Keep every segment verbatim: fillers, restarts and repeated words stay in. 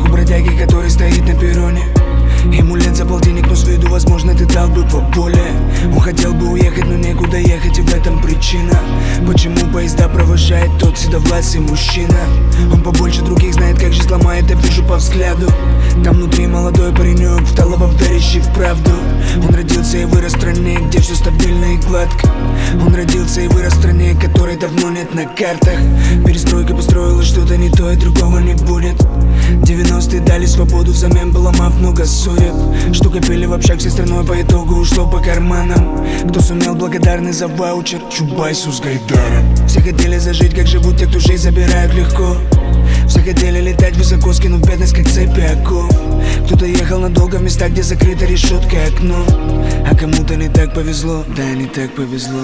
как у бродяги, который стоит на перроне. Ему лет за полтинник, но с виду, возможно, ты дал бы поболее. Он хотел бы уехать, но некуда ехать, и в этом причина, почему поезда провожает тот седовласый мужчина. Он побольше других знает, как жизнь ломает, я вижу по взгляду. Там внутри молодой паренек, вталово верящий в правду. Он родился и вырос в стране, где все стабильно и гладко. Он родился и вырос в стране, которой давно нет на картах. Перестройка построила что-то не то, и другого не будет. Девяностые дали свободу, взамен поломав много судеб. Что копили в общак всей страной, по итогу ушло по карманам. Кто сумел, благодарный за ваучер, Чубайсу с Гайдаром. Все хотели зажить, как живут те, кто жизнь забирают легко. Все хотели летать высоко, скинув бедность, как цепи оков. Кто-то ехал надолго в местах, где закрыто решеткой окно. А кому-то не так повезло, да не так повезло.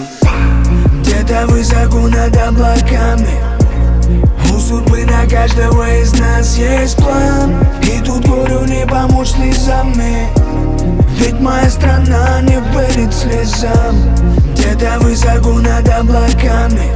Где-то высоко над облаками у судьбы на каждого из нас есть план. И тут горю не помочь слезами, ведь моя страна не верит слезам. Где-то высоко над облаками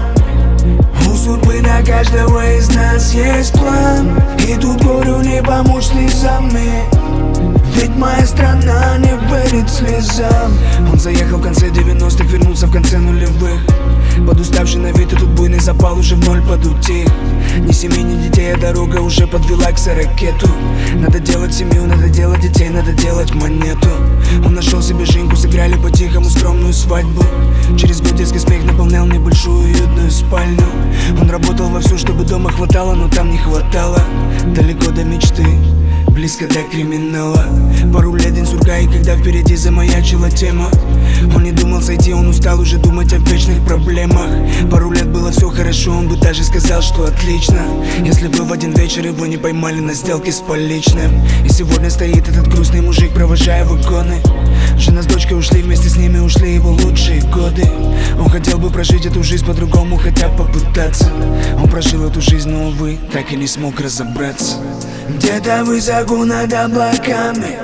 у судьбы на каждого из нас есть план. И тут горю не помочь слезами, ведь моя страна не верит слезам. Он заехал в конце девяностых, вернулся в конце нулевых. Подуставший на вид, и тут буйный запал уже в ноль подутих. Ни семьи, ни детей, а дорога уже подвела к сорокету. Надо делать семью, надо делать детей, надо делать монету. Он нашел себе Женьку, сыграли по-тихому скромную свадьбу. Через год детский смех наполнял небольшую уютную спальню. Он работал вовсю, чтобы дома хватало, но там не хватало. Далеко до мечты, близко до криминала. Пару лет день сурка, и когда впереди замаячила тема, он не думал сойти, он устал уже думать о вечных проблемах. Пару лет было все хорошо, он бы даже сказал, что отлично, если бы в один вечер его не поймали на сделке с поличным. И сегодня стоит этот грустный мужик, провожая вагоны. Жена с дочкой ушли, вместе с ними ушли его лучшие годы. Он хотел бы прожить эту жизнь по-другому, хотя попытаться. Он прожил эту жизнь, но, увы, так и не смог разобраться. Где-то высоко над облаками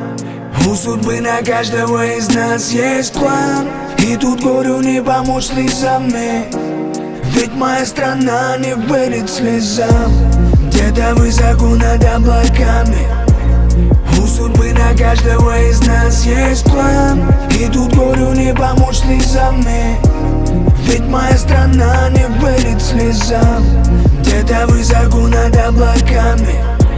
у судьбы на каждого из нас есть план. И тут горю не помочь слезами, ведь моя страна не верит слезам. Где-то высоко над облаками у судьбы на каждого из нас есть план. И тут горю не помочь слезами, ведь моя страна не верит слезам. Где-то высоко над облаками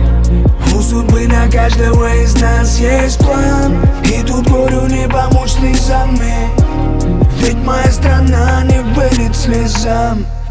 у судьбы на каждого из нас есть план. И тут горю не помочь слезами, ведь моя страна не верит слезам.